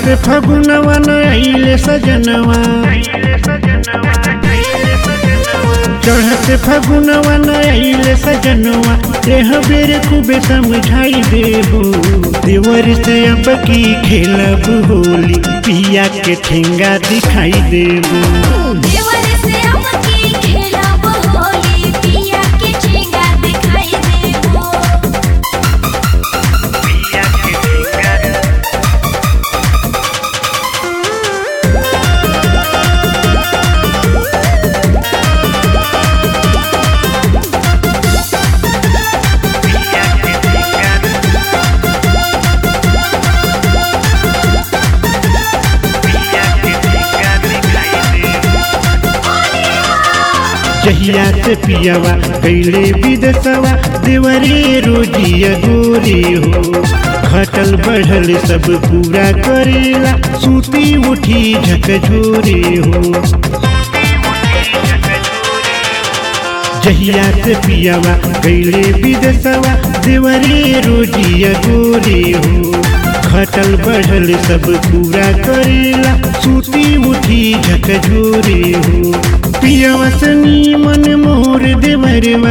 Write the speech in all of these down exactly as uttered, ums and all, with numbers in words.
चढ़त फगुनवा न आइले सजनवा, चढ़त फगुनवा न आइले सजनवा, एह बेर खूबे समझाई देबो। देवर से अब की खेलब होली, पिया के ठेंगा दिखाई देबो। देवर से अब की खेलब होली, पिया के ठेंगा दिखाई देबो। पिया के ठेंगा जहिया से पियावा कैले विदसवा, देवरे रोजिया गोरे हो। घटल बढ़ल सब पूरा करेला, सूती उठी झकझोरे हो। जहिया से पियावा कैले विदसवा, देवरे रोजिया गोरे हो। घटल बढ़ल सब पूरा करेला, सूती उठी झकझोरे हो। पियावा सनी मन मोर देवरवा,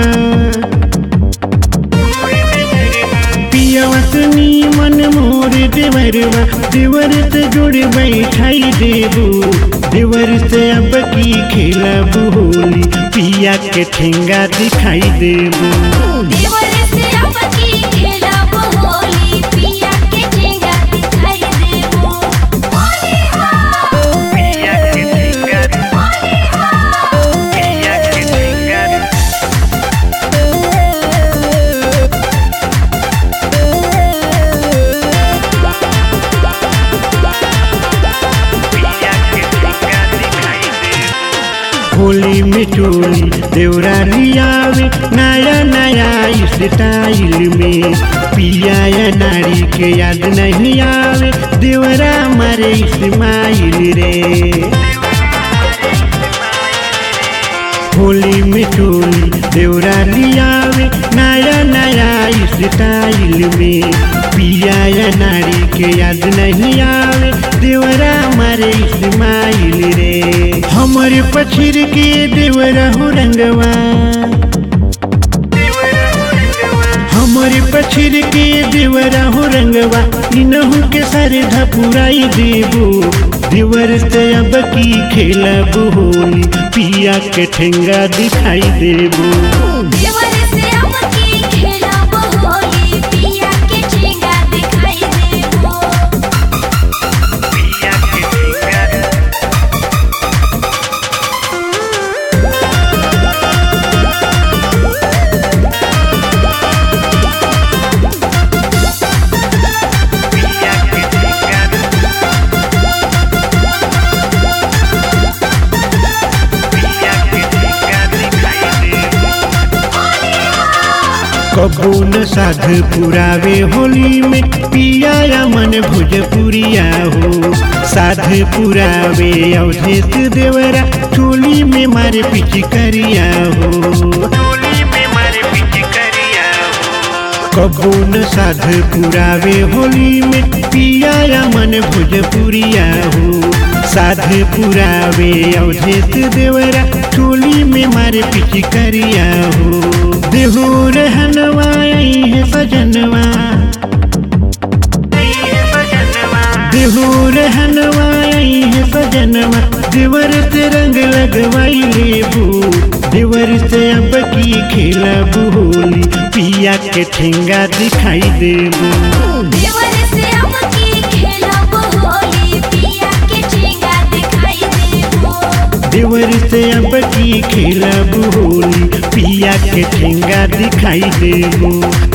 पियावा सनी मन मोर देवरवा, देवर से जुड़ बैठाई देबो। देवर से अब की खेलब होली, पिया के ठेंगा दिखाई देबो। देवर से अब की खेलब होली, पिया के ठेंगा दिखाई देबो। होली हो पिया के ठेंगा, होली हो पिया के ठेंगा होली में चोली देवरा लियावे, नया नया स्टाइल में। पिया या नारी के याद नहीं आवे, देवरा मारे इस्माइल रे। होली में चोली देवरा लियावे, नया नया स्टाइल में। पिया या नारी के याद नहीं आवे, देवरा मारे इस्माइल रे। हमरे पछिर के देवरा हो रंगवा, हमरे पछिर के देवरा हो रंगवा, इनहु के सारे धपुराई देबो। देवर से अब की खेलब होली, पिया के ठेंगा दिखाई देबो। देवर से अब की खेलब होली, पिया के ठेंगा दिखाई देबो। पिया के ठेंगा कबू न साध पुरावे होली में, पिया या मन भोजपुरिया हो। साध पुरावे अवधेश देवरा, चोली में मारे पिचकरिया हो। कबू न साध पुरावे होली में, पिया या मन भोजपुरिया हो। साध पुरावे अवधेश देवरा, चोली में मारे पिचकरिया हो। देहू रहनवा है सजनवा, देहू रहनवा है सजनवा, देवर से रंग लगवाई लेबू। देवर से अब की खेलब होली, पिया के ठेंगा दिखाई देबू। देवर से अब की खेलब होली, पिया के ठेंगा दिखाई देबो। देवर से अब की खेलब होली, पिया के ठेंगा दिखाई देबो।